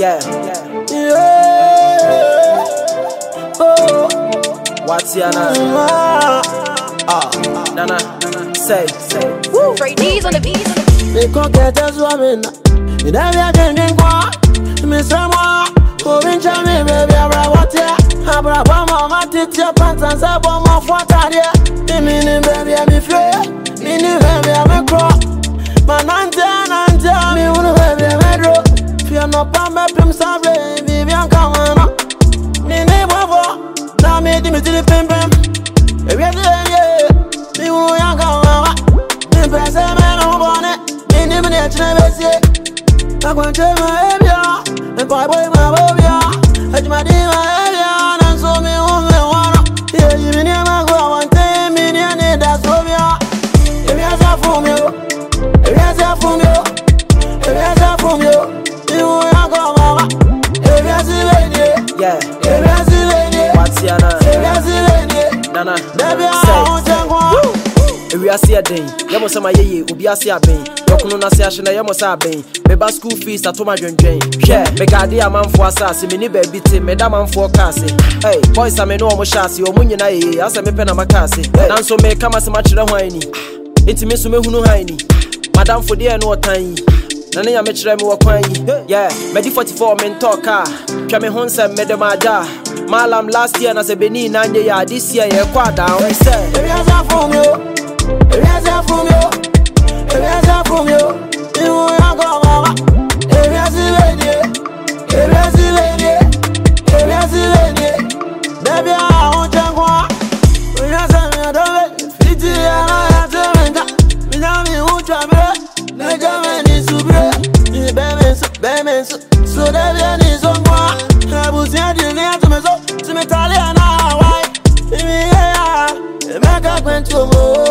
Yeah. Oh, What's your name? Nana, say. Woo. Straight D's on the beat. they can't get us woman. You never get drink one. Miss Rama, go in Jamie, baby. I want ya. I brought one more, my teacher, pants and say one more for Tadia. The mini baby, I'm a free. Mini baby, I'm a crop. My nante, me wouldn't baby, I'm a drop. Fear no palm, I'm sorry, baby, I'm coming up. Mini bubble, now me, the middle pim pim. If you're there, me wouldn't young come. Me press a man on bonnet. Mini minute, never say. I want to my baby, and boy, my baby. I just my dear, and so me on the one. Yeah, you mean I'm going to me, and that's for me. If you're there for me, if you're there for me, if you're there for me, you will go, mama. If you're the Yeah. if you're the What's your name? if you're the Nana, baby, I say. want to go. If we are see a day, Yamo Sama Ye, Ubia Siabin, Yokununa Siashina Yamo Sabin, Beba school fees at Toma Jane. Yeah, Megadi a man for assassin, mini baby, Madame for Cassie. Hey, boys, I may know Moshasi or Munina, as a Mepena Macassi, and so may come as much as a whiny. Intimissume Hunu Haini, Madame for dear no tiny. Nana Metrem or Quany. Yeah, Medi 44 men talk car, Chame Honsa Medamaja. Malam last year as a Benin, and this year, a quad down. I said, If you're there for me, if you're there for me, if you're there for me, you will go, mama. If you're the if you're the if you're the baby, I want to go. When you're saying I don't let fit you, I have to make up. Me now me who travel, no German is super. Baby, so that we need some more. I was here to me Italian, why? Make a quench